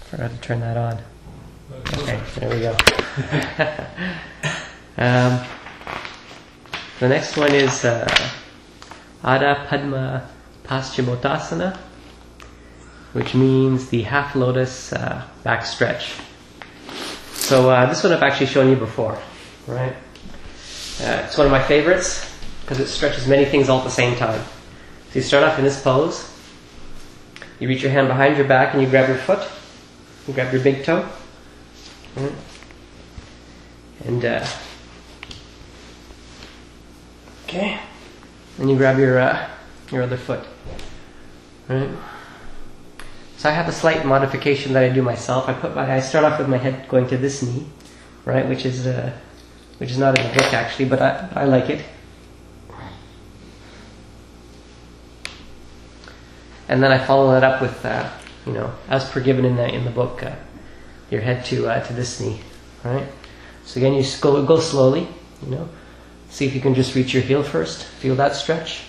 Forgot to turn that on. Okay, there we go. The next one is Adha Padma Paschimottanasana, which means the half lotus back stretch. So this one I've actually shown you before, right? It's one of my favorites because it stretches many things all at the same time. So you start off in this pose. You reach your hand behind your back and you grab your foot. You grab your big toe. Right? And okay. Then you grab your other foot. Right? So I have a slight modification that I do myself. I start off with my head going to this knee, right, which is not in the book actually, but I like it. And then I follow that up with, as per given in the book, your head to this knee, right? So again, you go slowly, See if you can just reach your heel first. Feel that stretch.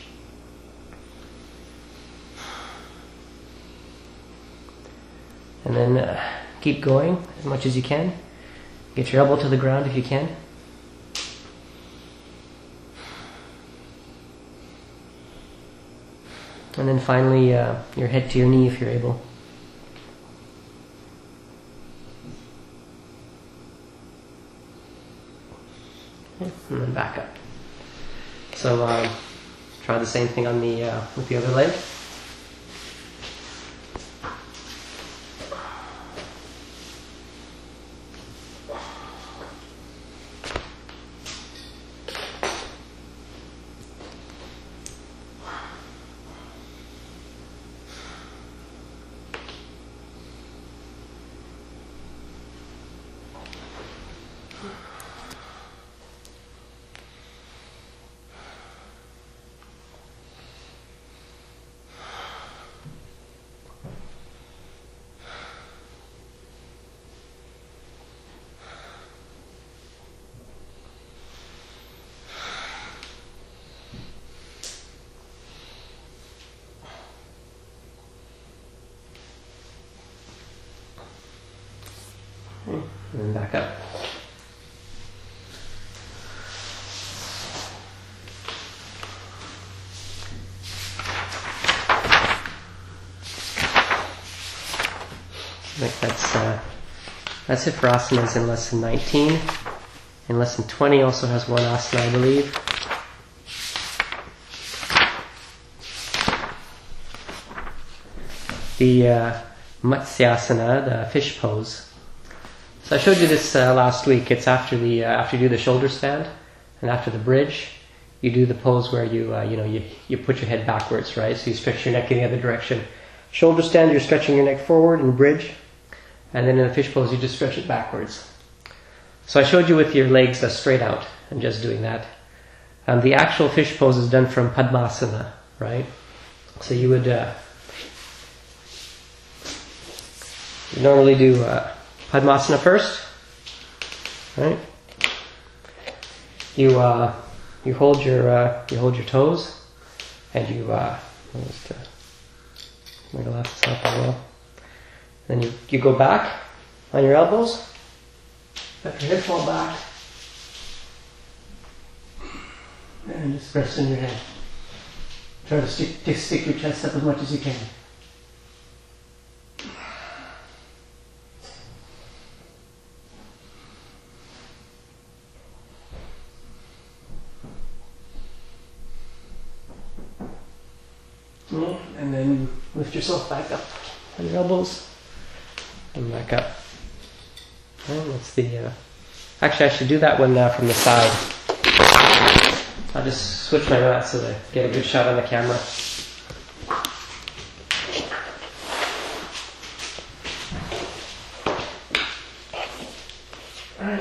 And then keep going as much as you can. Get your elbow to the ground if you can. And then finally, your head to your knee if you're able. And then back up. So try the same thing on with the other leg. And then back up. I think that's it for asanas in lesson 19. And lesson 20 also has one asana, I believe. The Matsyasana, the fish pose. So I showed you this last week. It's after you do the shoulder stand and after the bridge, you do the pose where you put your head backwards, right? So you stretch your neck in the other direction. Shoulder stand, you're stretching your neck forward, and bridge, and then in the fish pose, you just stretch it backwards. So I showed you with your legs straight out and just doing that. The actual fish pose is done from Padmasana, right? So you would you normally do Padmasana first, right? You hold your toes, and you my glasses off as well. Then you go back on your elbows, let your head fall back, and just rest in your head. Try to stick your chest up as much as you can. And then lift yourself back up on your elbows and back up. And that's the. Actually, I should do that one from the side. I'll just switch my mat so that I get a good shot on the camera. Alright.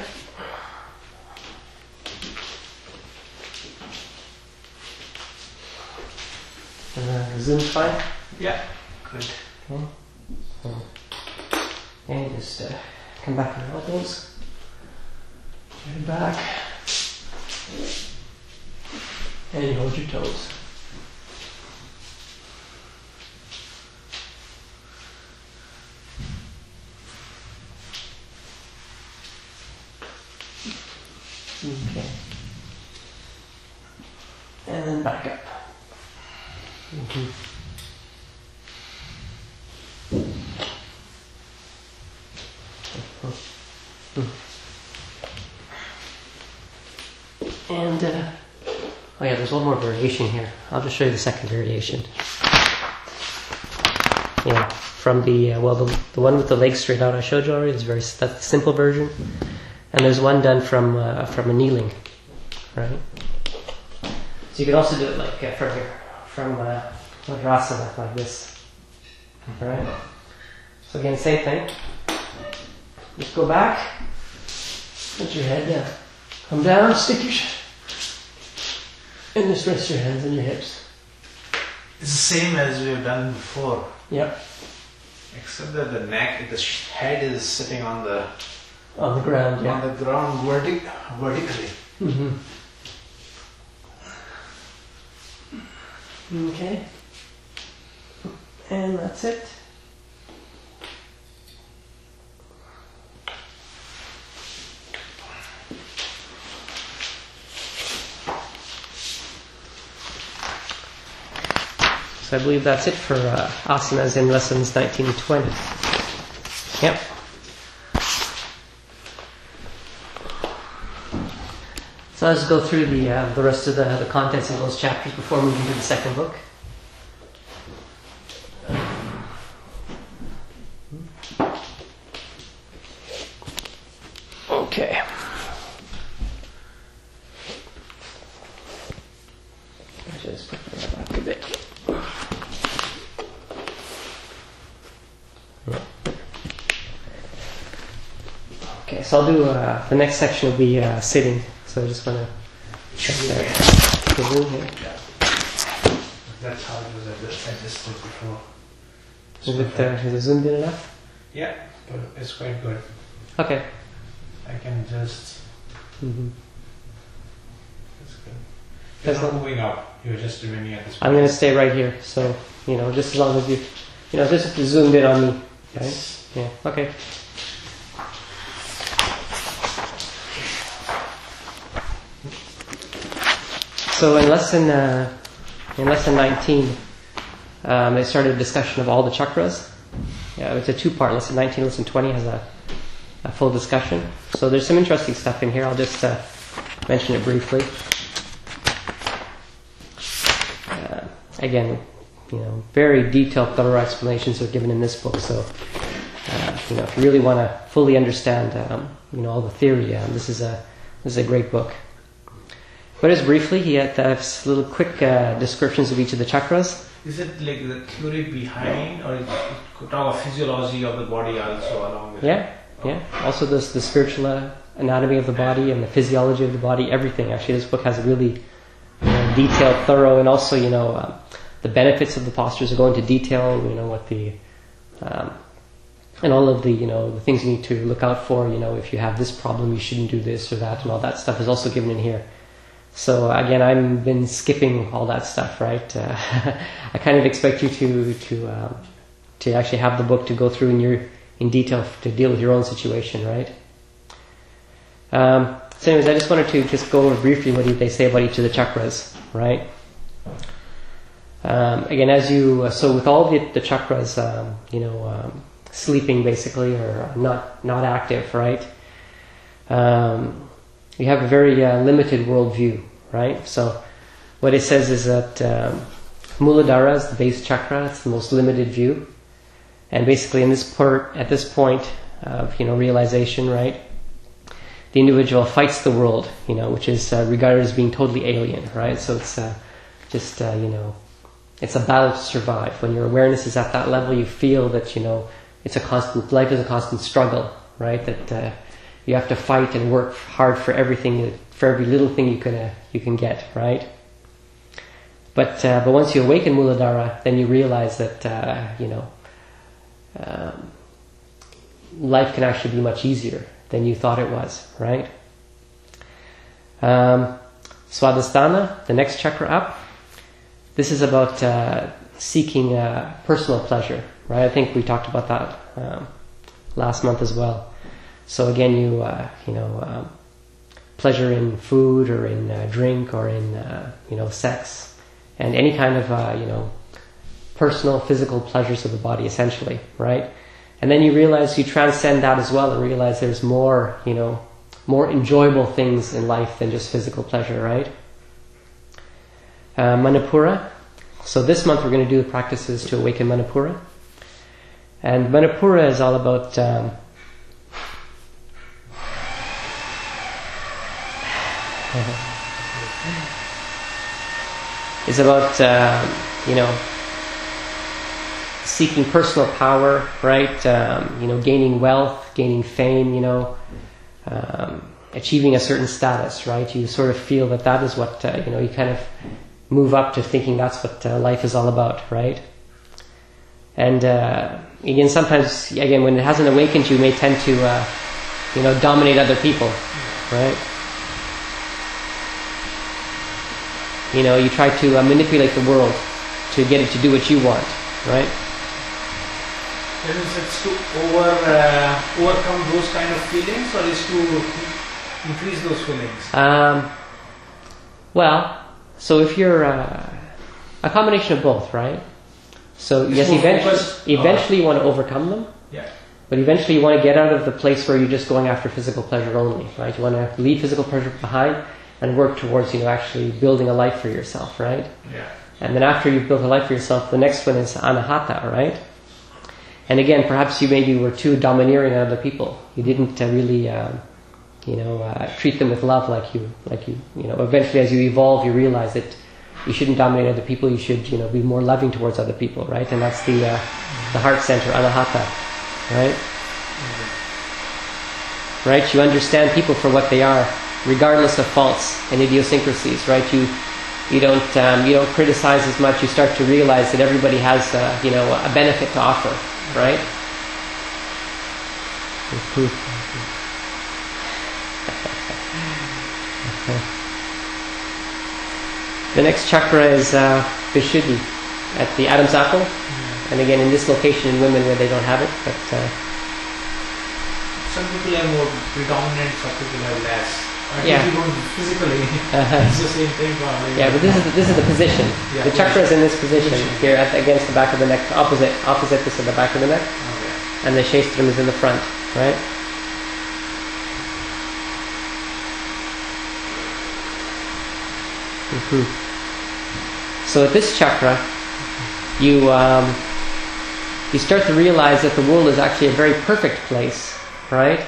Zoom's fine? Yeah. Good. Okay. And just come back on your elbows. Turn back. And you hold your toes. Okay. And then back up. Mm-hmm. And, oh yeah, there's one more variation here. I'll just show you the second variation. Yeah, from the one with the legs straight out I showed you already, that's the simple version. And there's one done from a kneeling, right? So you can also do it like from here, from Vajrasana, like this, right? So again, same thing. Just go back, put your head down, come down, stick your and just rest your hands on your hips. It's the same as we've done before. Yep. Except that the neck, the head is sitting on the ground. Yeah. On the ground vertically. Mm-hmm. Okay. And that's it. So I believe that's it for asanas in lessons 19 and 20. Yep. So let's go through the rest of the contents of those chapters before moving to the second book. Okay. I should just put that back a bit. Okay, so I'll do the next section will be sitting. So I just want to check the room here. That's how it was adjusted before. Is it zoomed in enough? Yeah, but it's quite good. Okay. I can just. Mm-hmm. It's good. It's not moving up. You're just remaining at this point. I'm going to stay right here. So, just as long as you, just zoomed in on me. Right? Yes. Yeah. Okay. So in lesson 19, they started a discussion of all the chakras. Yeah, it's a two-part. Lesson 19, lesson 20 has a full discussion. So there's some interesting stuff in here. I'll just mention it briefly. Again, very detailed, thorough explanations are given in this book. So, if you really want to fully understand, all the theory, this is a great book. But just briefly, he has little quick descriptions of each of the chakras. Is it like the theory behind, or it could talk of physiology of the body also along with it? Yeah. Also, the spiritual anatomy of the body and the physiology of the body, everything. Actually, this book has a really detailed, thorough, and also, the benefits of the postures go into detail. What the and all of the the things you need to look out for. If you have this problem, you shouldn't do this or that, and all that stuff is also given in here. So again, I've been skipping all that stuff, right? I kind of expect you to actually have the book to go through in detail to deal with your own situation, right? So anyways, I just wanted to just go over briefly what they say about each of the chakras, right? Again, so with all the chakras, sleeping basically or not active, right? We have a very limited worldview, right? So what it says is that Muladhara is the base chakra. It's the most limited view. And basically at this point of, realization, right? The individual fights the world, which is regarded as being totally alien, right? So it's just, it's a battle to survive. When your awareness is at that level, you feel that, life is a constant struggle, right? That you have to fight and work hard for everything, for every little thing you can get, right? But once you awaken Muladhara, then you realize that life can actually be much easier than you thought it was, right? Swadhisthana, the next chakra up. This is about seeking personal pleasure, right? I think we talked about that last month as well. So again, pleasure in food or in drink or in sex, and any kind of personal physical pleasures of the body, essentially, right? And then you realize you transcend that as well and realize there's more enjoyable things in life than just physical pleasure, right? Manipura. So this month we're going to do the practices to awaken Manipura. And Manipura is all about seeking personal power, right? Gaining wealth, gaining fame, achieving a certain status, right? You sort of feel that is what, you kind of move up to thinking that's what life is all about, right? And again, sometimes, when it hasn't awakened, you may tend to, dominate other people, right? You try to manipulate the world to get it to do what you want, right? It's to overcome those kind of feelings, or is to increase those feelings? So if you're a combination of both, right? So yes, eventually you want to overcome them. Yeah. But eventually you want to get out of the place where you're just going after physical pleasure only, right? You want to leave physical pleasure behind and work towards, actually building a life for yourself, right? Yeah. And then after you've built a life for yourself, the next one is anahata, right? And again, perhaps you maybe were too domineering on other people. You didn't really, treat them with love like you. Eventually, as you evolve, you realize that you shouldn't dominate other people. You should, be more loving towards other people, right? And that's the heart center, anahata, right? Mm-hmm. Right. You understand people for what they are, regardless of faults and idiosyncrasies, right? You don't criticize as much. You start to realize that everybody has a benefit to offer, right? The next chakra is Vishuddhi at the Adam's apple, and again in this location in women where they don't have it, but some people are more predominant, some people are less. Yeah. Physically, it's the same thing. Yeah, but this is the position. Yeah, the chakra is in this position here against the back of the neck, opposite this at the back of the neck, and the Shastram is in the front, right? Mm-hmm. So at this chakra, you start to realize that the world is actually a very perfect place, right?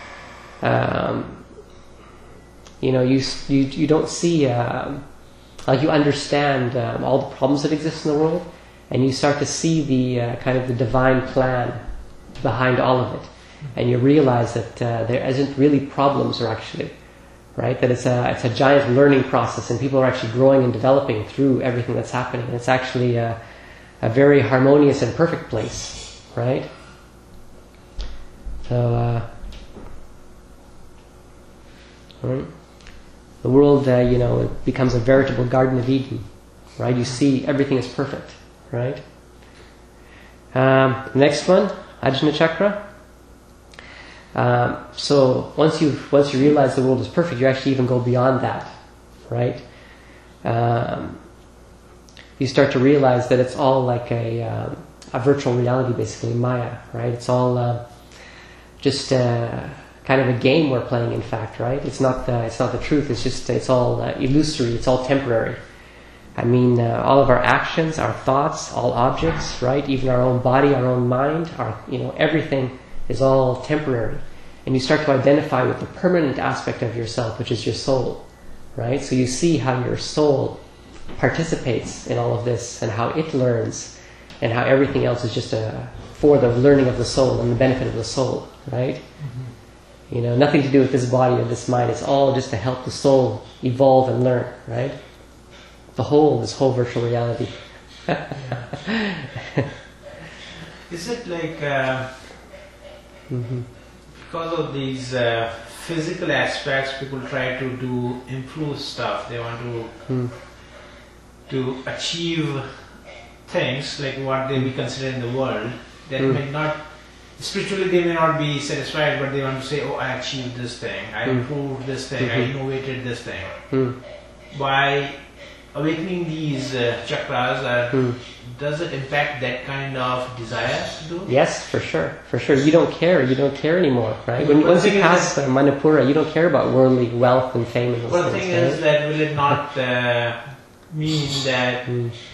You don't see, you understand all the problems that exist in the world, and you start to see the kind of the divine plan behind all of it, and you realize that there isn't really problems, or actually, right? That it's a giant learning process, and people are actually growing and developing through everything that's happening. And it's actually a very harmonious and perfect place, right? So. Right. The world, it becomes a veritable Garden of Eden, right? You see everything is perfect, right? Next one, Ajna Chakra. So once you realize the world is perfect, you actually even go beyond that, right? You start to realize that it's all like a virtual reality, basically, Maya, right? It's all just kind of a game we're playing, in fact, right? It's not the truth. It's all illusory. It's all temporary. I mean, all of our actions, our thoughts, all objects, right? Even our own body, our own mind, everything is all temporary. And you start to identify with the permanent aspect of yourself, which is your soul, right? So you see how your soul participates in all of this, and how it learns, and how everything else is just for the learning of the soul and the benefit of the soul, right? Mm-hmm. Nothing to do with this body or this mind. It's all just to help the soul evolve and learn, right? This whole virtual reality. Is it like because of these physical aspects, people try to improve stuff. They want to achieve things like what they be considered in the world that may not spiritually they may not be satisfied, but they want to say, oh, I achieved this thing, I improved this thing, I innovated this thing. By awakening these chakras, does it impact that kind of desire to do? Yes, for sure. For sure. You don't care anymore, right? Once you pass Manipura, you don't care about worldly wealth and fame and those But the things, thing is that will it not mean that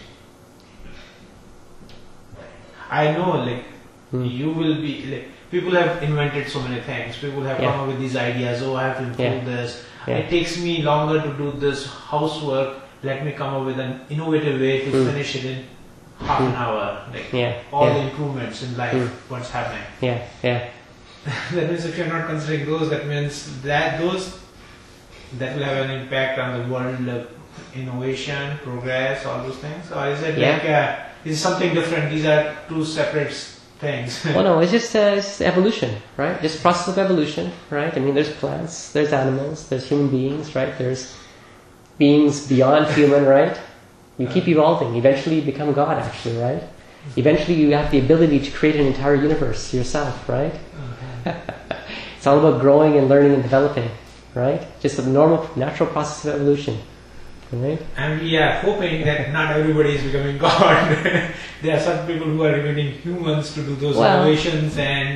I know, like, you will be, like, people have invented so many things, people have come up with these ideas, oh, I have to improve this, it takes me longer to do this housework, let me come up with an innovative way to finish it in half an hour, like all the improvements in life, what's happening. That means if you're not considering those, that means that that will have an impact on the world of innovation, progress, all those things, or is it like is something different? These are two separate things. Well, no, it's just it's evolution, right? Just process of evolution, right? I mean, there's plants, there's animals, there's human beings, right? There's beings beyond human, right? You keep evolving. Eventually you become God, actually, right? Eventually you have the ability to create an entire universe yourself, right? It's all about growing and learning and developing, right? Just a normal, natural process of evolution. Right. And we are hoping that not everybody is becoming God. There are some people who are remaining humans to do those innovations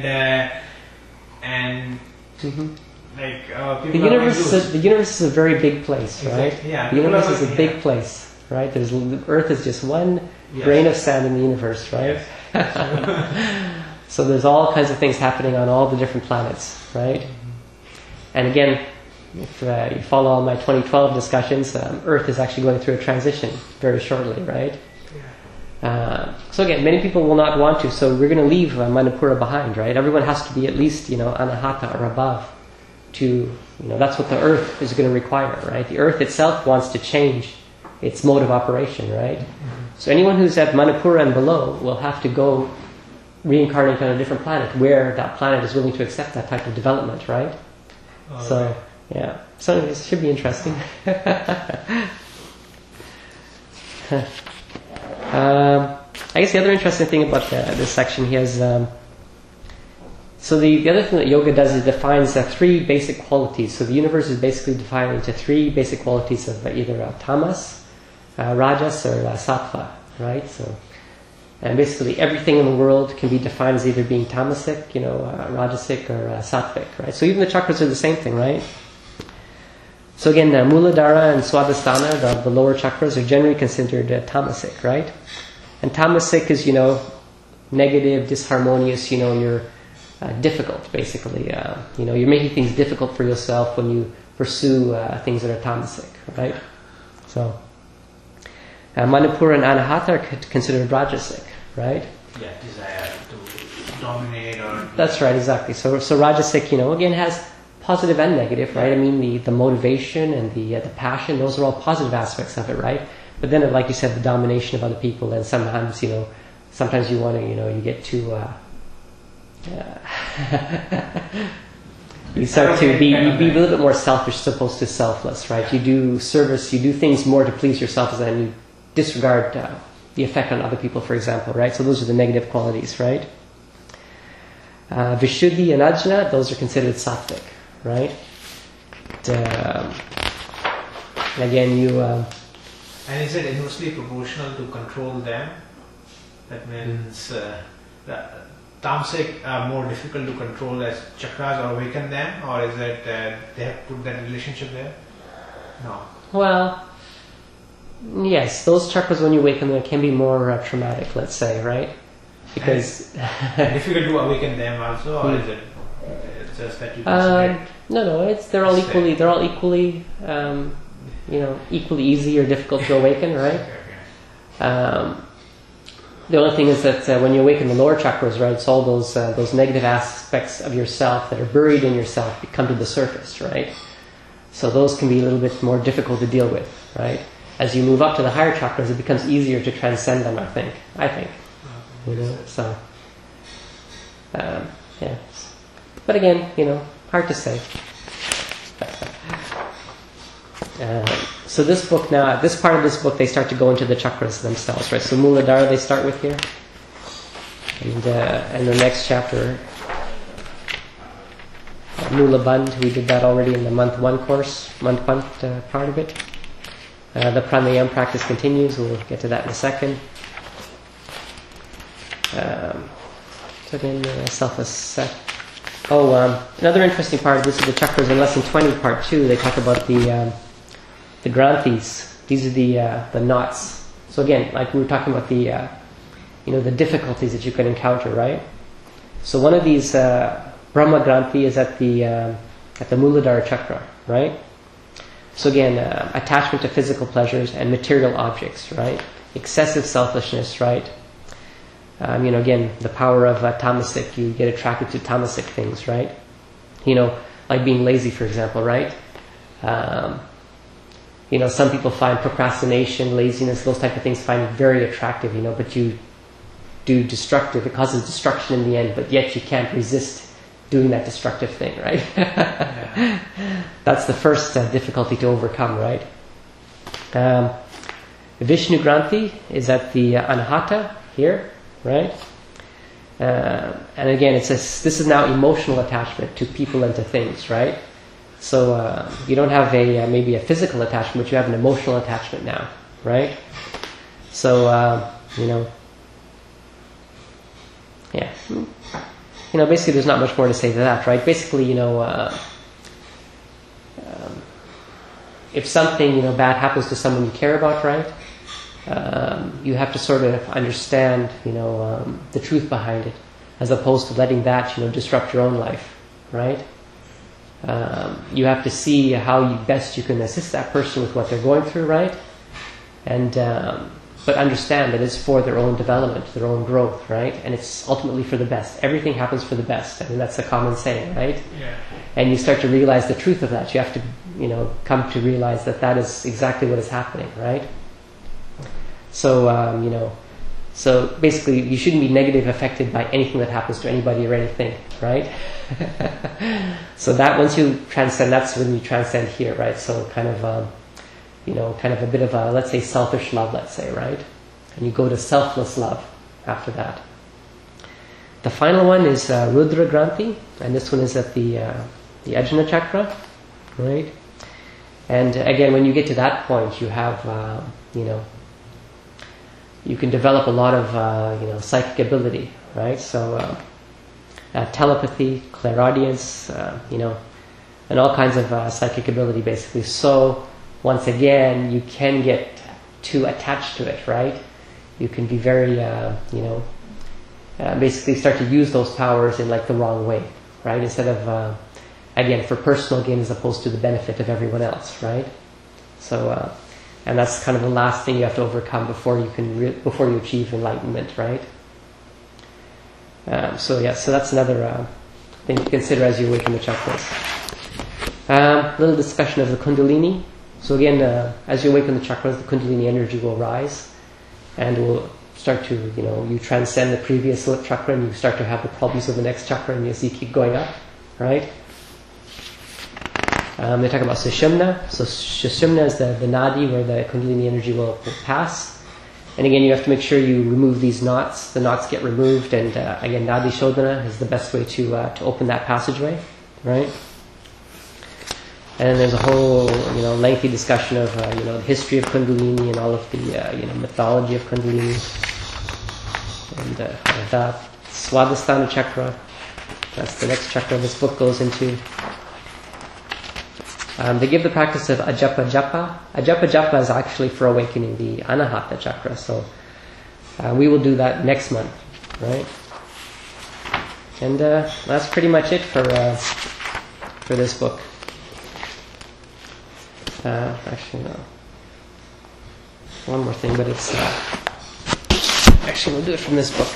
and like the universe is a very big place, right? Yeah, the universe is a big place, right? The Earth is just one grain of sand in the universe, right? So there's all kinds of things happening on all the different planets, right? And again, if you follow all my 2012 discussions, Earth is actually going through a transition very shortly, right? So again, many people will not want to, so we're going to leave Manipura behind, right? Everyone has to be at least, Anahata or above to, that's what the Earth is going to require, right? The Earth itself wants to change its mode of operation, right? So anyone who's at Manipura and below will have to go reincarnate on a different planet where that planet is willing to accept that type of development, right? So anyways, it should be interesting. I guess the other interesting thing about this section here is, so the other thing that yoga does is defines three basic qualities. So the universe is basically divided into three basic qualities of either tamas, rajas, or sattva, right? So, and basically everything in the world can be defined as either being tamasic, rajasic, or sattvic, right? So even the chakras are the same thing, right? So again, Muladhara and Swadhisthana, the lower chakras, are generally considered tamasic, right? And tamasic is, negative, disharmonious, you're difficult, basically. You're making things difficult for yourself when you pursue things that are tamasic, right? So, Manipura and Anahata are considered rajasic, right? Yeah, desire to dominate or... That's right, exactly. So rajasic, again, has positive and negative, right? I mean, the motivation and the passion, those are all positive aspects of it, right? But then, like you said, the domination of other people, and sometimes, sometimes you want to, you get too, you start to be a little bit more selfish as opposed to selfless, right? You do service, you do things more to please yourself, and you disregard the effect on other people, for example, right? So those are the negative qualities, right? Vishuddhi and Ajna, those are considered sattvic, right? Again, and is it inversely proportional to control them? That means tamasic are more difficult to control as chakras or awaken them, or is it they have put that relationship there? No. Well, yes, those chakras when you awaken them can be more traumatic, let's say, right? Because difficult to awaken them also, or is it just that you consider? No, they're all equally equally easy or difficult to awaken, right? The only thing is that when you awaken the lower chakras, right, it's all those negative aspects of yourself that are buried in yourself come to the surface, right? So those can be a little bit more difficult to deal with, right? As you move up to the higher chakras, it becomes easier to transcend them, I think. So, yeah. But again, hard to say. So this book now, this part of this book, they start to go into the chakras themselves, right? So Muladhara they start with here, and the next chapter Mula Bandh, we did that already in the month 1 course, month 1 part of it. The pranayama practice continues, we'll get to that in a second. So then another interesting part of this is the chakras in lesson 20 part 2. They talk about the granthis. These are the knots. So again, like we were talking about the difficulties that you can encounter, right? So one of these Brahma Granthi is at the Muladhara chakra, right? So again, attachment to physical pleasures and material objects, right? Excessive selfishness, right? Again, the power of tamasic, you get attracted to tamasic things, right? Like being lazy, for example, right? Some people find procrastination, laziness, those type of things find it very attractive, but you do destructive, it causes destruction in the end, but yet you can't resist doing that destructive thing, right? Yeah. That's the first difficulty to overcome, right? Vishnu Granthi is at the Anahata here, right? And again, it says this is now emotional attachment to people and to things, right? So you don't have maybe a physical attachment, but you have an emotional attachment now, right? So yeah. Basically there's not much more to say to that, right? Basically, if something, bad happens to someone you care about, right? You have to sort of understand, the truth behind it, as opposed to letting that, disrupt your own life, right? You have to see how best you can assist that person with what they're going through, right? And but understand that it's for their own development, their own growth, right? And it's ultimately for the best. Everything happens for the best. I mean, that's a common saying, right? Yeah. And you start to realize the truth of that. You have to, come to realize that is exactly what is happening, right? So, so basically you shouldn't be negative affected by anything that happens to anybody or anything, right? So that once you transcend, that's when you transcend here, right? So kind of a bit of a, let's say, selfish love, let's say, right? And you go to selfless love after that. The final one is Rudra Granthi, and this one is at the Ajna Chakra, right? And again, when you get to that point, you have, you can develop a lot of, psychic ability, right? So telepathy, clairaudience, and all kinds of psychic ability, basically. So once again, you can get too attached to it, right? You can be very, basically start to use those powers in like the wrong way, right? Instead of, again, for personal gain as opposed to the benefit of everyone else, right? So, and that's kind of the last thing you have to overcome before you can before you achieve enlightenment, right? So that's another thing to consider as you awaken the chakras. A little discussion of the Kundalini. So again, as you awaken the chakras, the Kundalini energy will rise, and will start to, you transcend the previous chakra, and you start to have the problems of the next chakra, and you keep going up, right? They talk about Sushumna. So Sushumna is the nadi where the Kundalini energy will pass. And again, you have to make sure you remove these knots. The knots get removed, and again, Nadi Shodhana is the best way to open that passageway, right? And then there's a whole, lengthy discussion of, the history of Kundalini and all of the, mythology of Kundalini. And that Swadhisthana chakra, that's the next chakra this book goes into. They give the practice of Ajapa Japa. Ajapa Japa is actually for awakening the Anahata chakra. So we will do that next month, right? And that's pretty much it for this book. Actually, no. One more thing, but it's... actually, we'll do it from this book.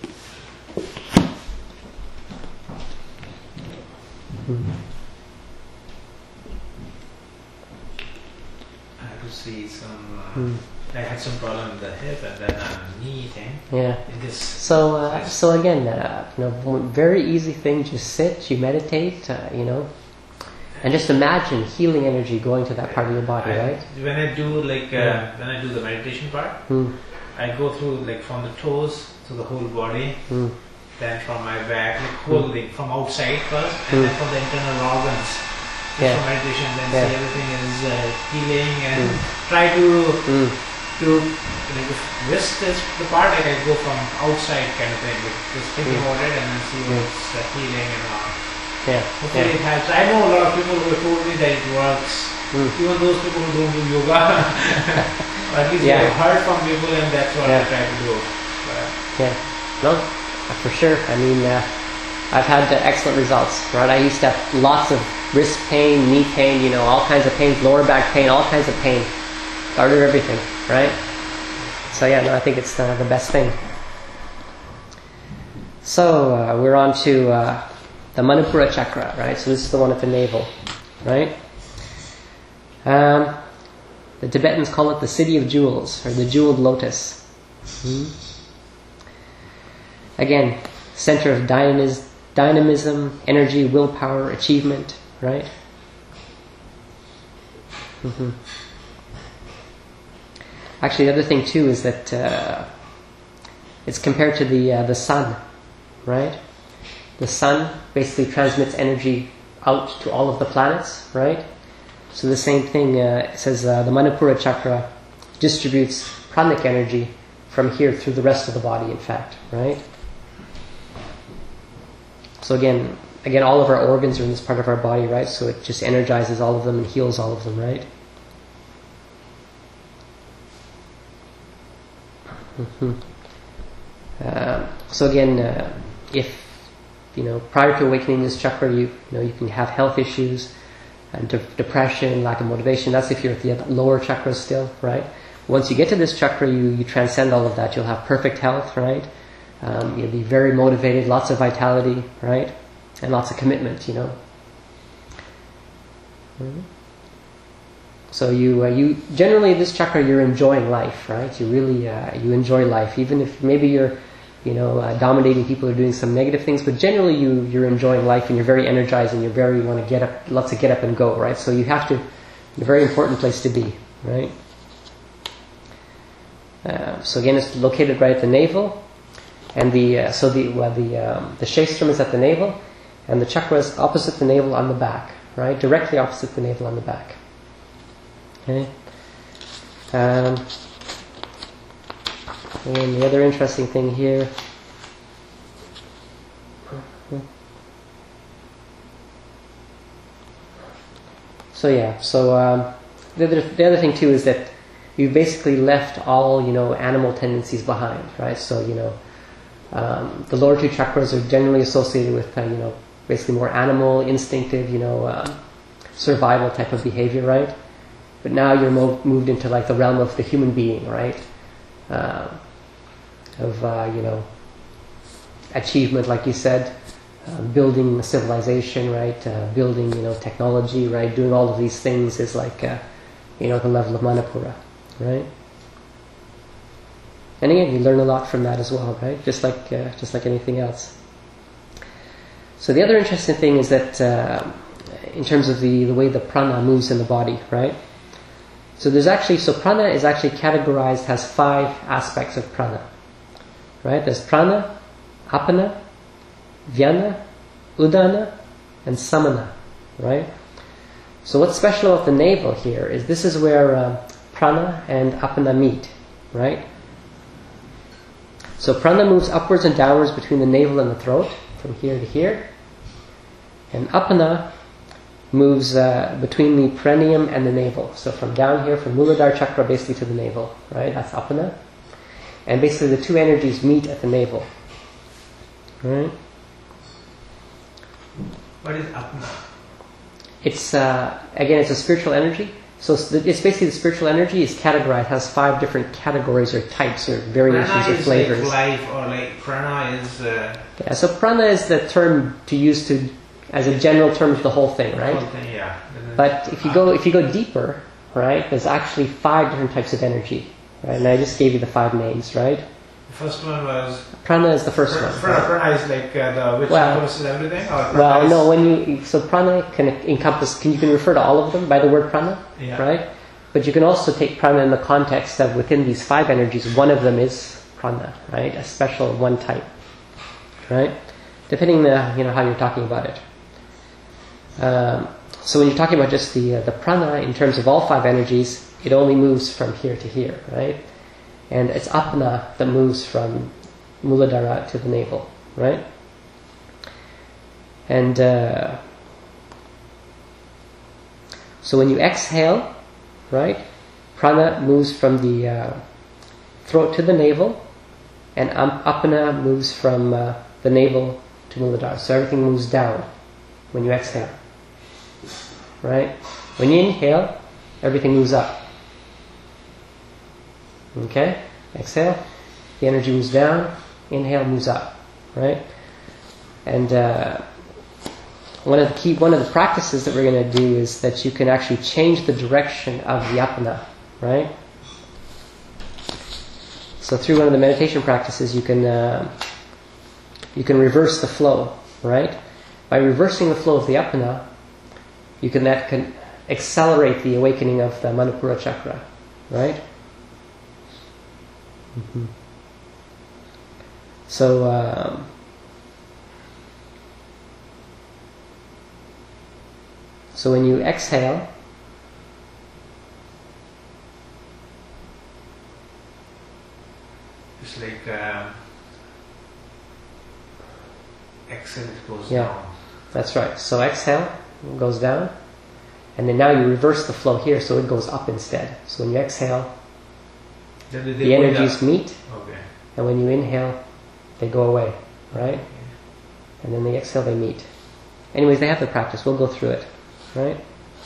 I had to see some... I had some problem with the hip and then knee thing. Yeah. So again, very easy thing. Just sit, you meditate, and just imagine healing energy going to that part of your body, right? When I do when I do the meditation part, I go through from the toes to the whole body, then from my back, like whole thing, from outside first, and then from the internal organs. From meditation, then see everything is healing, and try to like if wrist is the part, like I go from outside kind of thing, like just thinking about it and then see what's healing and all. Hopefully it helps. I know a lot of people who have told me that it works. Even those people who don't do yoga, or at least I've heard from people, and that's what I try to do. No, for sure. I mean, I've had excellent results, right? I used to have lots of wrist pain, knee pain, you know, all kinds of pains, lower back pain, all kinds of pain. Got rid of everything, right? So yeah, no, I think it's the best thing. So we're on to the Manipura chakra, right? So this is the one at the navel, right? The Tibetans call it the city of jewels, or the jeweled lotus. Again, center of dynamism, energy, willpower, achievement, right? Actually, the other thing too is that it's compared to the sun, right? The sun basically transmits energy out to all of the planets, right? So the same thing says the Manipura chakra distributes pranic energy from here through the rest of the body, in fact, right? So again, all of our organs are in this part of our body, right? So it just energizes all of them and heals all of them, right? So again, if prior to awakening this chakra, you can have health issues and depression, lack of motivation. That's if you're at the lower chakras still, right? Once you get to this chakra, you transcend all of that. You'll have perfect health, right? You'll be very motivated, lots of vitality, right? And lots of commitment, So you generally, this chakra, you're enjoying life, right? You really you enjoy life, even if maybe you're dominating people or doing some negative things, but generally you're enjoying life and you're very energized and you want to get up, lots of get up and go, right? So you have to, a very important place to be, right? So again, it's located right at the navel, and the shastram is at the navel, and the chakra is opposite the navel on the back, right? Directly opposite the navel on the back. Okay. And the other interesting thing here. So the other thing too is that you basically left all animal tendencies behind, right? So the lower two chakras are generally associated with basically more animal, instinctive, survival type of behavior, right? But now you're moved into like the realm of the human being, right? Achievement, like you said, building a civilization, right? Building, technology, right? Doing all of these things is like, the level of Manipura, right? And again, you learn a lot from that as well, right? Just like anything else. So the other interesting thing is that in terms of the way the prana moves in the body, right? So prana is actually categorized, has 5 aspects of prana, right? There's prana, apana, vyana, udana, and samana, right? So what's special about the navel here is this is where prana and apana meet, right? So prana moves upwards and downwards between the navel and the throat, from here to here. And apana moves between the perineum and the navel. So from down here, from Muladhara chakra basically to the navel, right? That's apana. And basically the two energies meet at the navel. Right? What is apana? It's, again, it's a spiritual energy. So it's basically the spiritual energy is categorized, has 5 different categories or types or variations or flavors. Prana is like life, or like prana is... Yeah, so prana is the term to use as a general term of the whole thing, right? The whole thing, yeah. But if you go deeper, right, there's actually 5 different types of energy, right? And I just gave you the 5 names, right? The first one was... Prana is the first one. Prana is like which encompasses everything? Or so prana can encompass, you can refer to all of them by the word prana, right? But you can also take prana in the context of within these 5 energies, one of them is prana, right? A special one type. right? Depending on how you're talking about it. So when you're talking about just the prana in terms of all 5 energies, it only moves from here to here, right? And it's apana that moves from Muladhara to the navel, right? And so when you exhale, right, prana moves from the throat to the navel, and apana moves from the navel to Muladhara. So everything moves down when you exhale, right? When you inhale, everything moves up. Okay? Exhale, the energy moves down, inhale moves up, right? And one of the practices that we're going to do is that you can actually change the direction of the apana, right? So through one of the meditation practices, you can reverse the flow, right? By reversing the flow of the apana, that can accelerate the awakening of the Manipura chakra, right? Mm-hmm. So when you exhale, it's like exhale, it goes down. That's right. So exhale, it goes down, and then now you reverse the flow here, so it goes up instead. So when you exhale, the energies meet, and when you inhale, they go away, right? And then they exhale, they meet. Anyways, they have the practice. We'll go through it, right?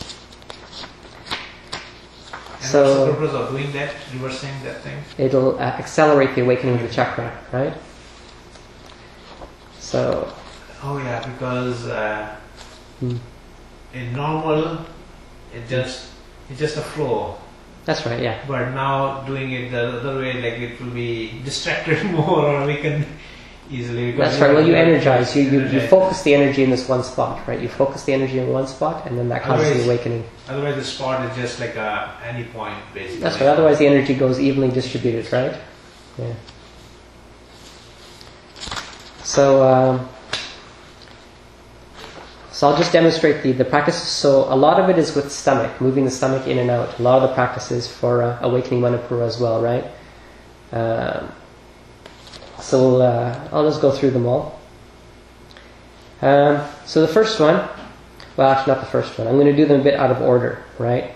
And so, what's the purpose of doing that, reversing that thing? It'll accelerate the awakening of the chakra, right? So. Oh yeah, because in normal, it's just a flow. That's right, yeah. But now doing it the other way, like it will be distracted more, or we can easily. That's right. Well, you energize. You focus the energy in this one spot, right? You focus the energy in one spot, and then that causes the awakening. Otherwise, the spot is just like any point, basically. That's right. Otherwise, the energy goes evenly distributed, right? Yeah. So I'll just demonstrate the practices. So a lot of it is with stomach, moving the stomach in and out. A lot of the practices for awakening Manipura as well, right? So I'll just go through them all. So the first one, well, actually not the first one. I'm going to do them a bit out of order, right?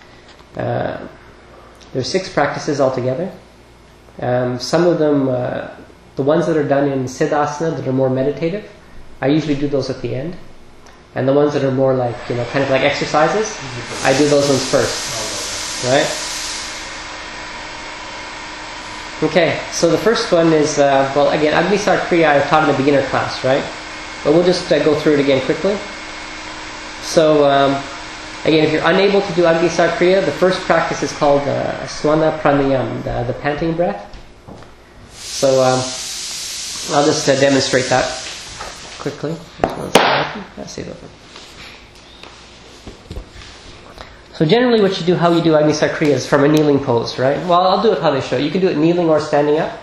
There's 6 practices altogether. Some of them, the ones that are done in Siddhasana that are more meditative, I usually do those at the end. And the ones that are more like, kind of like exercises, I do those ones first, right? Okay, so the first one is, again, Agnisar Kriya I taught in the beginner class, right? But we'll just go through it again quickly. So, again, if you're unable to do Agnisar Kriya, the first practice is called Swana Pranayam, the panting breath. So, I'll just demonstrate that quickly. So generally how you do Agnisar Kriya is from a kneeling pose, right? Well, I'll do it how they show. You can do it kneeling or standing up,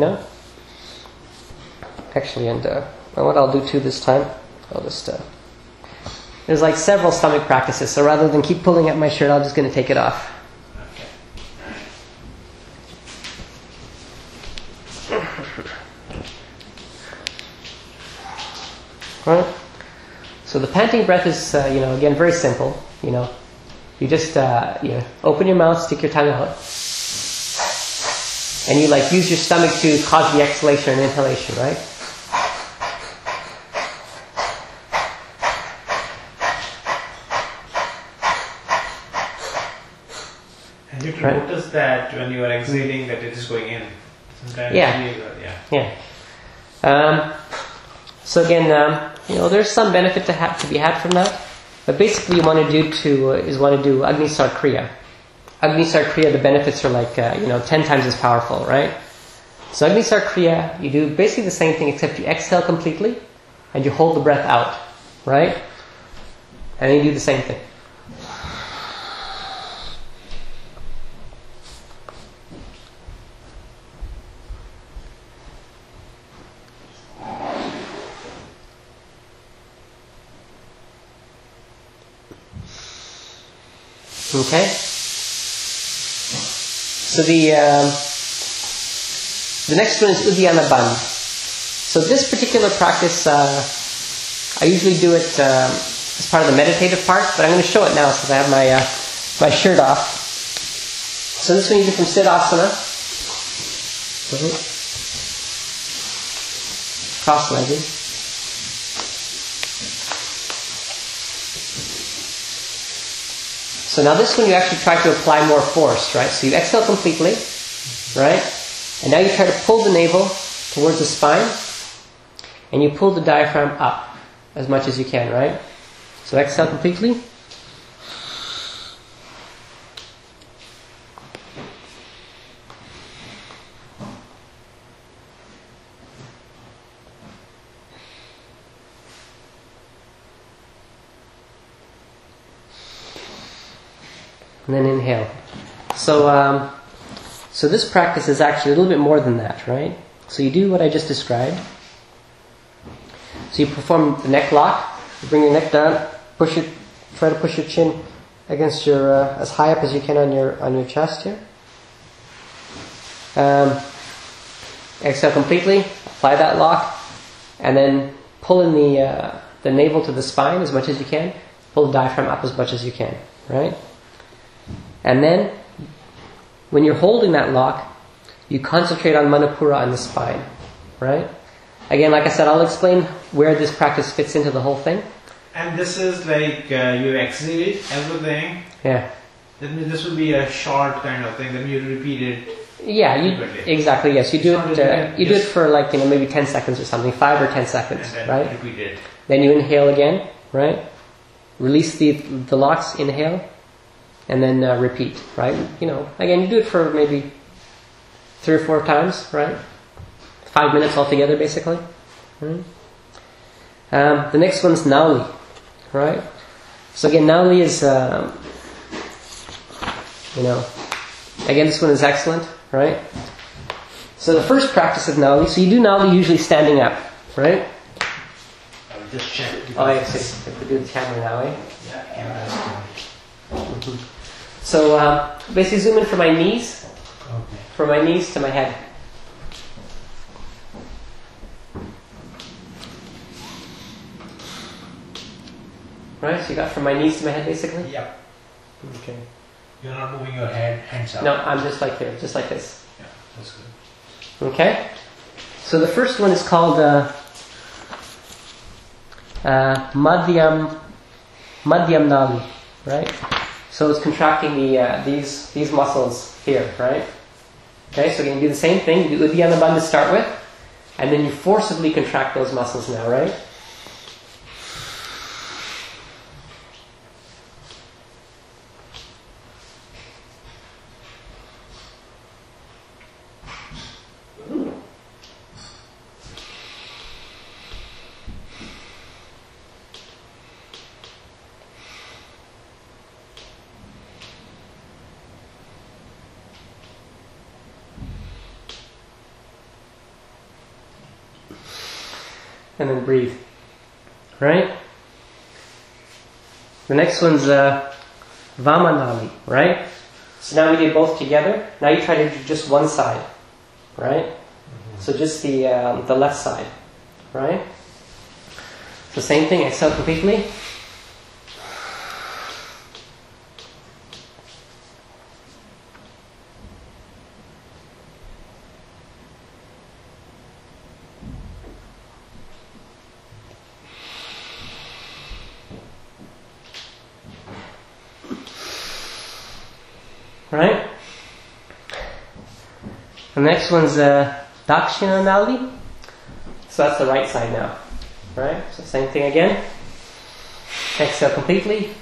Actually, and what I'll do too this time, I'll just... there's like several stomach practices, so rather than keep pulling at my shirt, I'm just going to take it off. Right? So the panting breath is, again, very simple. You just open your mouth, stick your tongue out, and you use your stomach to cause the exhalation and inhalation, right? And you can notice that when you are exhaling, that it is going in. Sometimes so again, there's some benefit to be had from that, but basically you want to do Agnisar Kriya. Agnisar Kriya, the benefits are 10 times as powerful, right? So Agnisar Kriya, you do basically the same thing except you exhale completely and you hold the breath out, right? And then you do the same thing. Okay. So the next one is Uddiyana Bandh. So this particular practice, I usually do it as part of the meditative part, but I'm going to show it now since I have my shirt off. So this one you do from Siddhasana. Cross-legged. So now this one you actually try to apply more force, right? So you exhale completely, right? And now you try to pull the navel towards the spine, and you pull the diaphragm up as much as you can, right? So exhale completely. And then inhale. So this practice is actually a little bit more than that, right? So you do what I just described. So you perform the neck lock. You bring your neck down, try to push your chin against your as high up as you can on your chest here. Exhale completely. Apply that lock, and then pull in the navel to the spine as much as you can. Pull the diaphragm up as much as you can, right? And then, when you're holding that lock, you concentrate on Manipura on the spine, right? Again, like I said, I'll explain where this practice fits into the whole thing. And this is like you exhale everything. Yeah. That means this will be a short kind of thing. Then you repeat it. Yeah, exactly. Yes, you do it. You do it for like maybe 10 seconds or something, 5 or 10 seconds, and then right? Repeat it. Then you inhale again, right? Release the locks. Inhale. And then repeat, right? Again, you do it for maybe 3 or 4 times, right? 5 minutes altogether, basically. Right? The next one's Nauli, right? So again, Nauli is, again, this one is excellent, right? So the first practice of Nauli, so you do Nauli usually standing up, right? I'll just check. Oh, I see. If we do the camera now, eh? Yeah. Mm-hmm. So basically zoom in from my knees, from my knees to my head. Right, so you got from my knees to my head basically? Yep. Okay. You're not moving your hands up. No, I'm just like here, just like this. Yeah, that's good. Okay? So the first one is called Madhyam Nali, right? So it's contracting these muscles here, right? Okay, so you can do the same thing. You do Uddiyana Bandh to start with, and then you forcibly contract those muscles now, right? And then breathe. Right? The next one's Vamanali, right? So now we did both together. Now you try to do just one side. Right? Mm-hmm. So just the left side. Right? So same thing, exhale completely. Right? The next one's Dakshina Nali. So that's the right side now. Right? So same thing again. Exhale completely.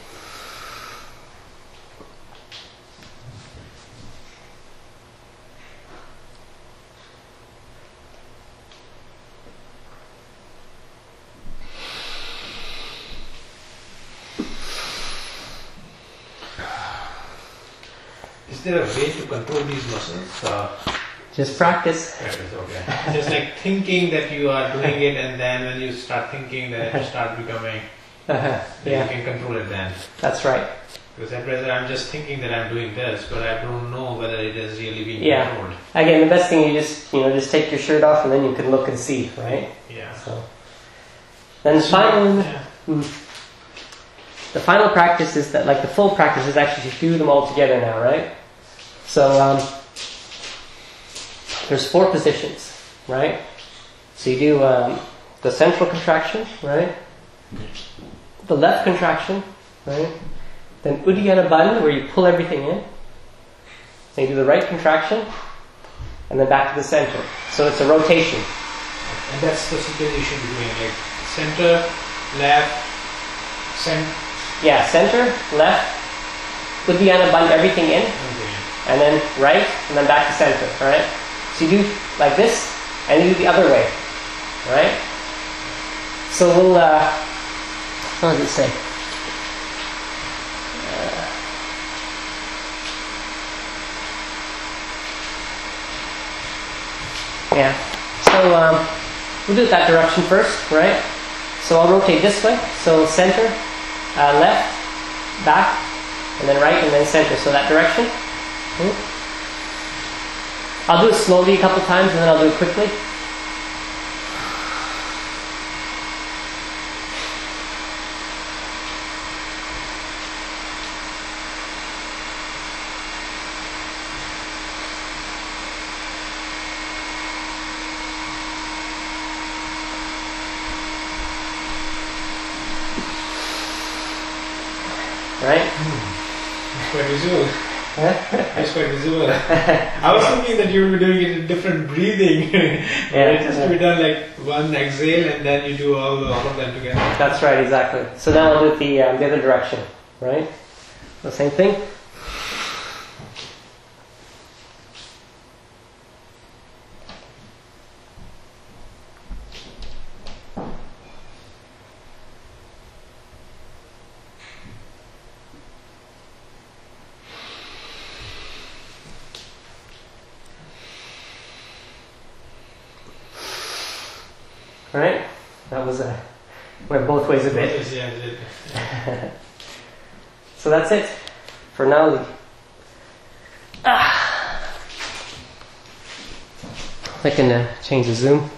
Is there a way to control these muscles? Just practice. Okay. Just like thinking that you are doing it, and then when you start thinking that you start becoming, Yeah. you can control it then. That's right. Because at present I'm just thinking that I'm doing this, but I don't know whether it is really being controlled. Again, the best thing you just take your shirt off and then you can look and see, right? Yeah. So then the final practice is that, like the full practice is actually to do them all together now, right? So there's 4 positions, right? So you do the central contraction, right? The left contraction, right? Then Uddiyana Bandha, where you pull everything in. Then you do the right contraction, and then back to the center. So it's a rotation. And that's the sequence you should be doing, like center, left, center. Yeah, center, left, Uddiyana Bandha, everything in, and then right, and then back to center, right? So you do like this, and you do the other way, right? So we'll, what does it say? Yeah, so we'll do it that direction first, right? So I'll rotate this way, so center, left, back, and then right, and then center, so that direction. I'll do it slowly a couple times, and then I'll do it quickly. Right? It's quite visual. It's quite visual. I was thinking that you were doing it in different breathing. It has to be done like one exhale and then you do all of them together. That's right, exactly. So now I'll do it the other direction, right? The same thing. Right? That was went both ways a bit. Yeah, it did. So that's it for now. I can change the zoom.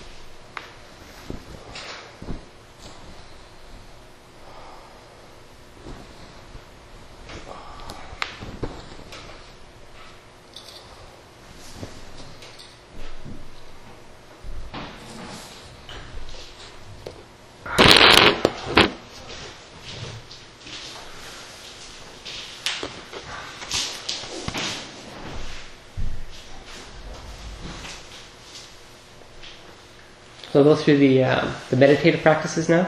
So we'll go through the meditative practices now.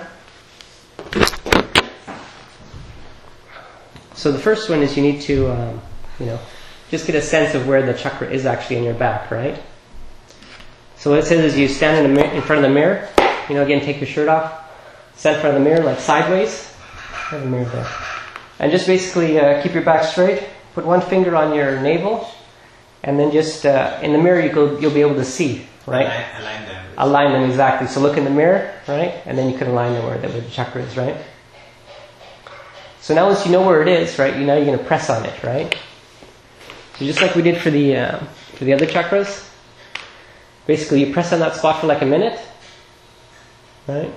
So the first one is you need to, just get a sense of where the chakra is actually in your back, right? So what it says is you stand in front of the mirror. Again, take your shirt off. Stand in front of the mirror, like sideways. I have a mirror there. And just basically keep your back straight. Put one finger on your navel, and then just in the mirror you'll be able to see, right? Align them. Align them, exactly. So look in the mirror, right? And then you can align them where the chakra is, right? So now once you know where it is, right, now you're going to press on it, right? So just like we did for the other chakras, basically you press on that spot for like a minute, right?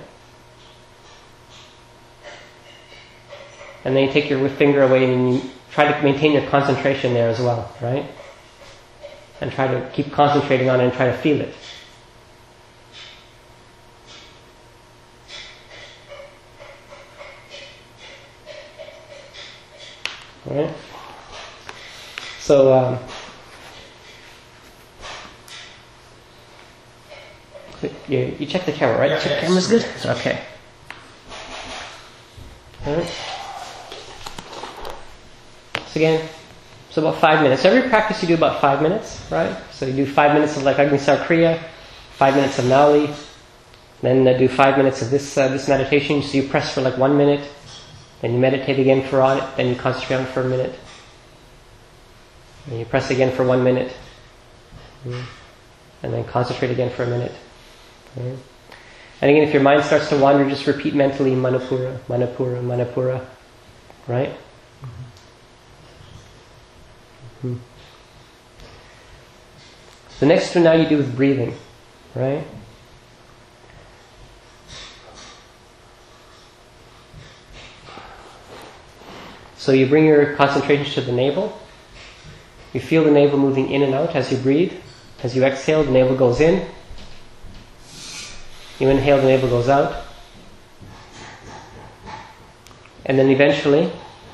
And then you take your finger away and you try to maintain your concentration there as well, right? And try to keep concentrating on it and try to feel it. Alright? So, you check the camera, right? Yeah, check the camera's good? Okay. Alright. So again, so about 5 minutes. Every practice you do about 5 minutes, right? So you do 5 minutes of like Agnisar Kriya, 5 minutes of Nauli, then do 5 minutes of this meditation. So you press for like 1 minute, then you meditate again on it, then you concentrate on it for a minute. And you press again for 1 minute. And then concentrate again for a minute. And again, if your mind starts to wander, just repeat mentally Manipura, Manipura, Manipura. Right? Mm-hmm. The next one now you do with breathing, right? So you bring your concentration to the navel. You feel the navel moving in and out as you breathe. As you exhale, the navel goes in. You inhale, the navel goes out. And then eventually,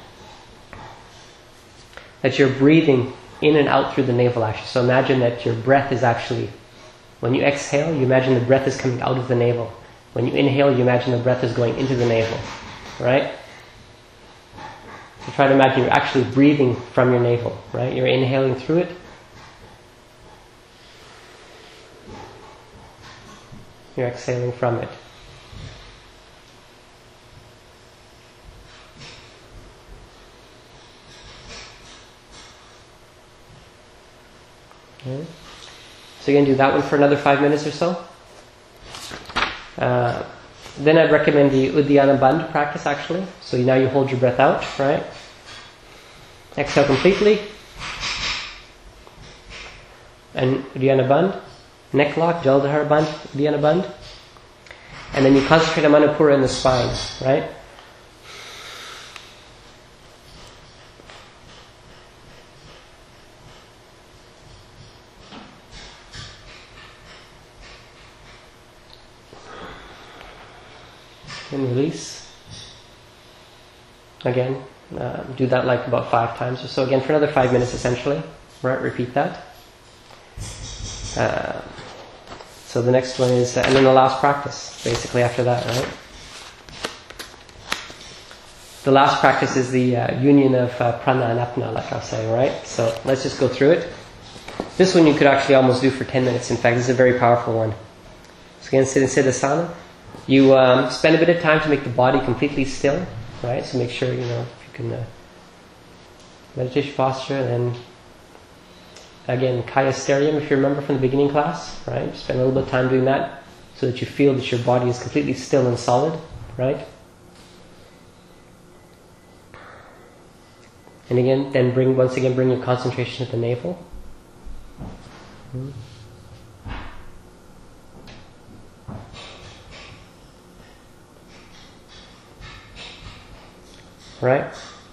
that you're breathing in and out through the navel actually. So imagine that your breath is actually, when you exhale, you imagine the breath is coming out of the navel. When you inhale, you imagine the breath is going into the navel. Right? So try to imagine you're actually breathing from your navel. Right? You're inhaling through it. You're exhaling from it. Okay. So you're going to do that one for another 5 minutes or so. Then I'd recommend the Uddiyana Bandh practice actually. So now you hold your breath out, right? Exhale completely. And Uddiyana Bandh. Neck lock, Jaldhara Bandh, Uddiyana Bandh. And then you concentrate on Manipura in the spine, right? And release. Again, do that like about 5 times or so. Again, for another 5 minutes essentially. Right, repeat that. So the next one is, and then the last practice, basically after that, right? The last practice is the union of prana and apana, like I'll say, right? So let's just go through it. This one you could actually almost do for 10 minutes. In fact, this is a very powerful one. So again, sit in Siddhasana. You spend a bit of time to make the body completely still, right? So make sure, if you can, meditation posture, and then again, Kaya Steryam, if you remember from the beginning class, right? Spend a little bit of time doing that so that you feel that your body is completely still and solid, right? And again, then bring your concentration to the navel. Right?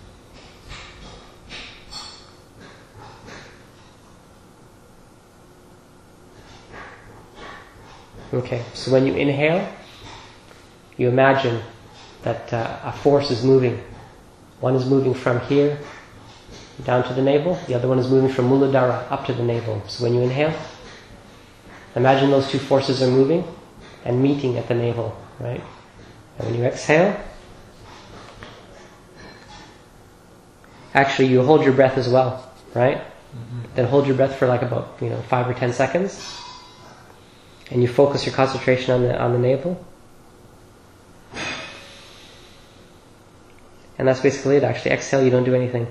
Okay, so when you inhale, you imagine that a force is moving. One is moving from here down to the navel, the other one is moving from Muladhara up to the navel. So when you inhale, imagine those two forces are moving and meeting at the navel, right? And when you exhale, actually you hold your breath as well, right? Mm-hmm. Then hold your breath for like about 5 or 10 seconds. And you focus your concentration on the navel. And that's basically it actually. Exhale, you don't do anything.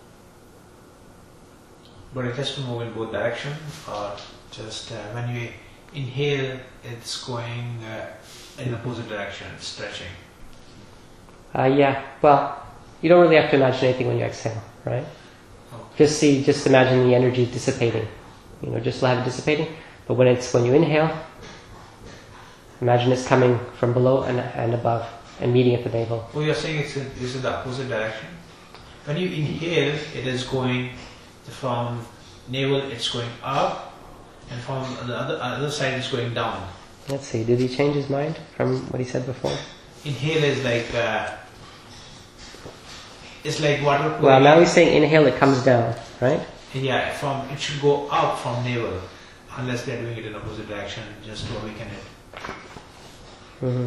But it has to move in both directions, or just when you inhale, it's going in opposite direction, it's stretching? Yeah, well, you don't really have to imagine anything when you exhale, right? Okay. Just imagine the energy dissipating. Just have it dissipating. But when you inhale, imagine it's coming from below and above and meeting at the navel. Oh, you're saying it's in the opposite direction? When you inhale, it is going from navel, it's going up, and from the other side, it's going down. Let's see, did he change his mind from what he said before? Inhale is like, it's like water pouring. Well, now he's saying inhale, it comes down, right? Yeah, it should go up from navel. Unless they're doing it in opposite direction, just to awaken it. Mm-hmm.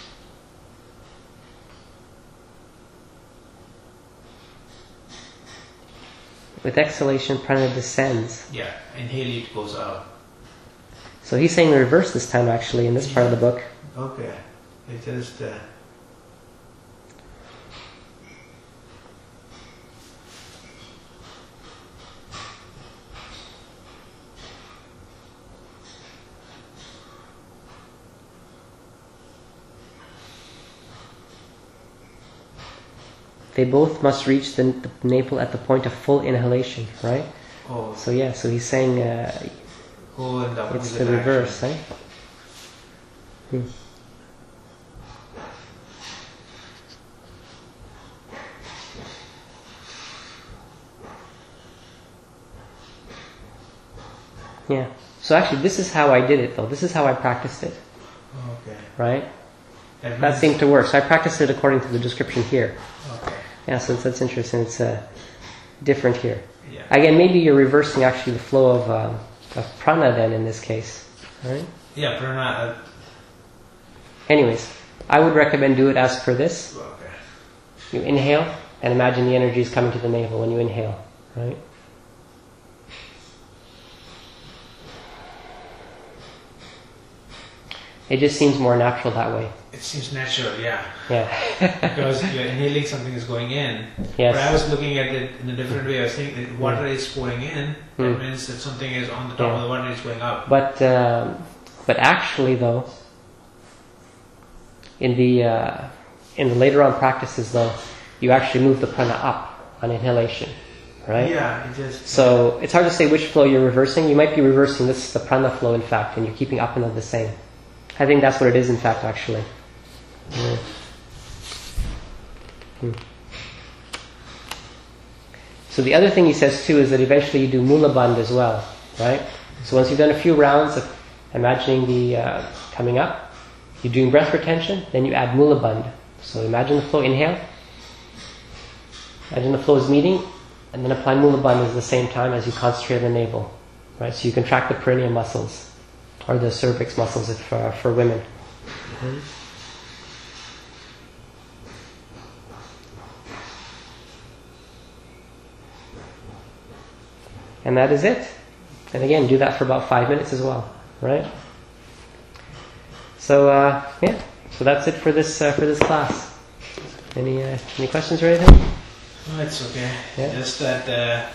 With exhalation, prana descends. Yeah, inhale it goes up. So he's saying the reverse this time actually in this part of the book. Okay. It is the... they both must reach the navel at the point of full inhalation, right? Oh. So yeah, so he's saying it's the reverse, right? Yeah. So actually, this is how I did it, though. This is how I practiced it. Okay. Right? That seemed to work. So I practiced it according to the description here. Okay. Yeah, so that's interesting. It's different here. Yeah. Again, maybe you're reversing actually the flow of prana then in this case. Right? Yeah, prana. Anyways, I would recommend do it as per this. Okay. You inhale and imagine the energy is coming to the navel when you inhale. Right? It just seems more natural that way. It seems natural, yeah. Yeah. Because you're inhaling, something is going in. Yes. But I was looking at it in a different way. I was thinking that water is pouring in. That means that something is on the top of the water is going up. But actually, though, in the later on practices, though, you actually move the prana up on inhalation, right? Yeah, it just. So it's hard to say which flow you're reversing. You might be reversing the prana flow, in fact, and you're keeping up and the same. I think that's what it is, in fact, actually. Yeah. So the other thing he says too is that eventually you do mula bandh as well, right? So once you've done a few rounds of imagining the coming up, you're doing breath retention, then you add mula bandh. So imagine the flow, inhale. Imagine the flow is meeting, and then apply mula bandh at the same time as you concentrate on the navel, right? So you contract the perineal muscles. Or the cervix muscles if, for women. And that is it. And again, do that for about 5 minutes as well, right? So yeah, so that's it for this class. Any questions or anything? No, it's okay. Yeah? Just that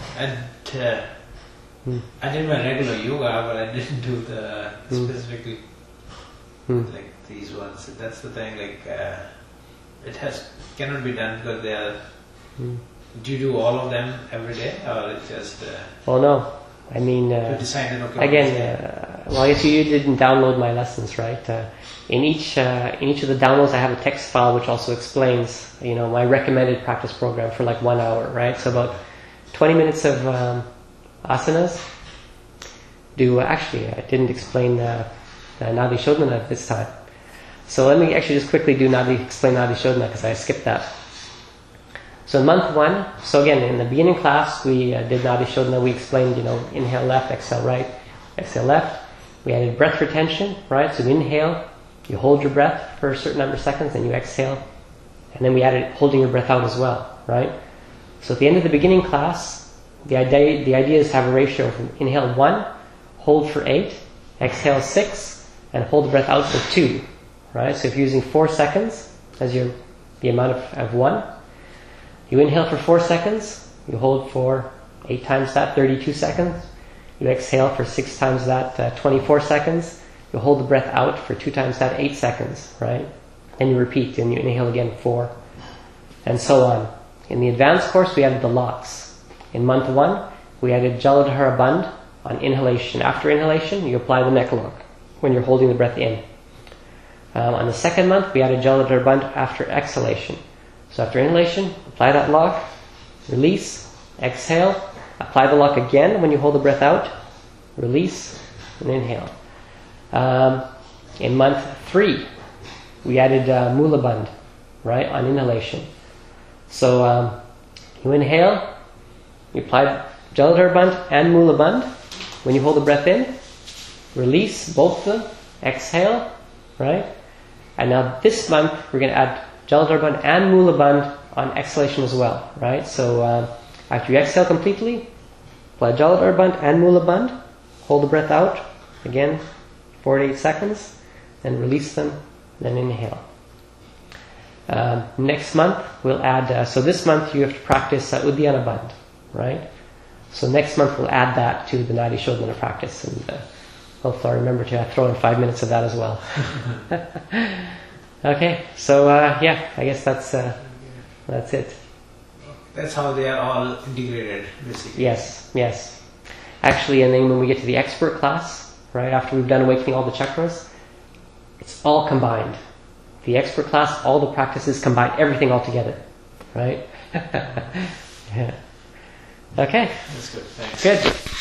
I did my regular yoga, but I didn't do the specifically like these ones. That's the thing. Like it cannot be done because they are. Do you do all of them every day, or it's just? Well, no. I mean, you decided okay. Again, well, I guess you didn't download my lessons, right? In each of the downloads, I have a text file which also explains, my recommended practice program for like 1 hour, right? So about 20 minutes of asanas. Actually, I didn't explain Nadi Shodhana this time. So let me actually just quickly explain Nadi Shodhana because I skipped that. So in month 1, so again, in the beginning class, we did Nadi Shodhana. We explained, inhale left, exhale right, exhale left. We added breath retention, right? So you inhale, you hold your breath for a certain number of seconds, then you exhale. And then we added holding your breath out as well, right? So at the end of the beginning class, the idea is to have a ratio from inhale 1, hold for 8, exhale 6, and hold the breath out for 2, right? So if you're using 4 seconds as the amount of 1, you inhale for 4 seconds, you hold for 8 times that, 32 seconds. You exhale for 6 times that, 24 seconds. You hold the breath out for 2 times that, 8 seconds, right? Then you repeat, and you inhale again 4, and so on. In the advanced course, we added the locks. In month 1, we added Jaladhara Bandh on inhalation. After inhalation, you apply the neck lock when you're holding the breath in. On the second month, we added Jaladhara Bandh after exhalation. So after inhalation, apply that lock, release, exhale, apply the lock again when you hold the breath out, release, and inhale. In month 3, we added Mula Bandh, right, on inhalation. So you inhale, you apply Jaladhara Bandh and Mula Bandh when you hold the breath in, release both of them, exhale, right? And now this month we're going to add Jaladhara Bandh and Mula Bandh on exhalation as well, right? So after you exhale completely, apply Jaladhara Bandh and Mula Bandh, hold the breath out, again 4 to 8 seconds, then release them, then inhale. Next month we'll add, so this month you have to practice Uddiyana Bandh, right? So next month we'll add that to the Nadi Shodhana practice, and hopefully I'll remember to throw in 5 minutes of that as well. Okay, so yeah, I guess that's That's it. That's how they are all integrated, basically. Yes, yes. Actually, and then when we get to the expert class, right, after we've done awakening all the chakras, it's all combined. The expert class, all the practices combine everything all together, right? Yeah. Okay. That's good. Thanks. Good.